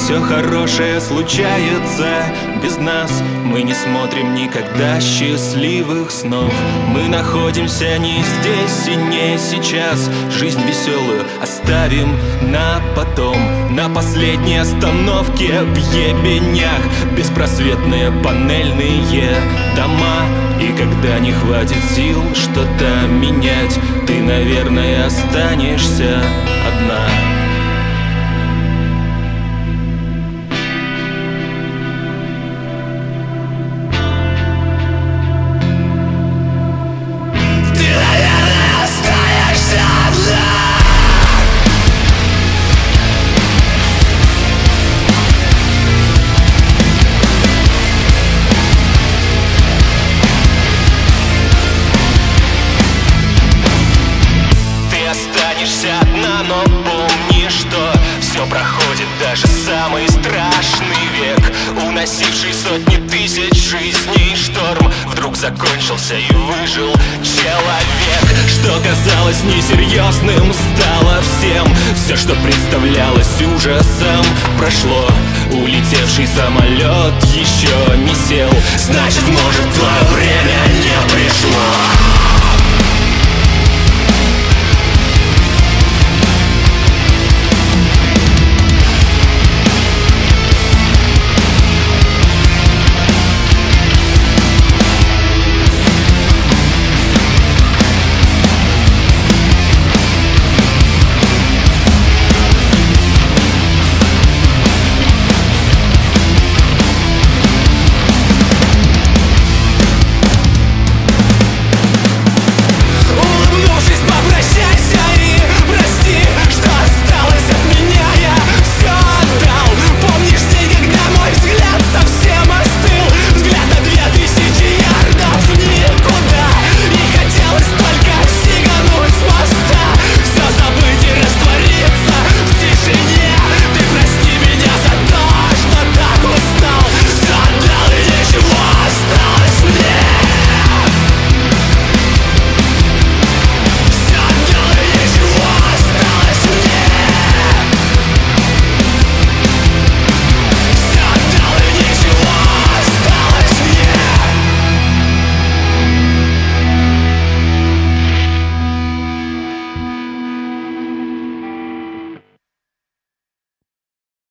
Все хорошее случается без нас. Мы не смотрим никогда счастливых снов. Мы находимся не здесь и не сейчас. Жизнь веселую оставим на потом. На последней остановке в ебенях беспросветные панельные дома. И когда не хватит сил что-то менять, ты, наверное, останешься одна. Одна, но помни, что все проходит, даже самый страшный век, уносивший сотни тысяч жизней шторм, вдруг закончился и выжил человек. Что казалось несерьезным, стало всем. Все, что представлялось ужасом, прошло. Улетевший самолет еще не сел. Значит, может, твое время не пришло.